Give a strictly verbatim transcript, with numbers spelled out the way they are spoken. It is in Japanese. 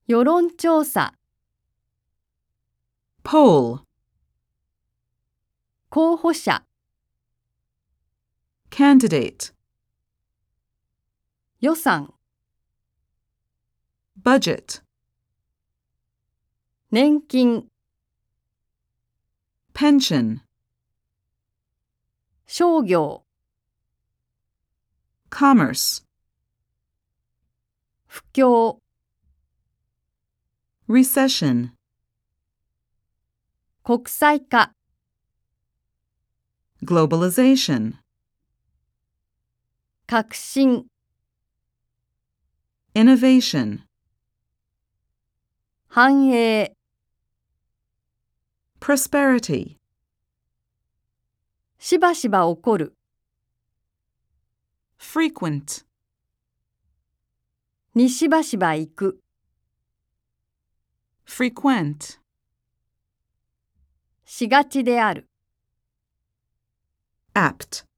世論調査、 poll, 候補者、 candidate, 予算、 budget, 年金、 pension, 商業、 commerce, 不況、 recession, 国際化、 globalization, 革新、 innovation, 繁栄、 prosperity, しばしば起こる、 frequent, にしばしば行く、 frequent, しがちである。 apt.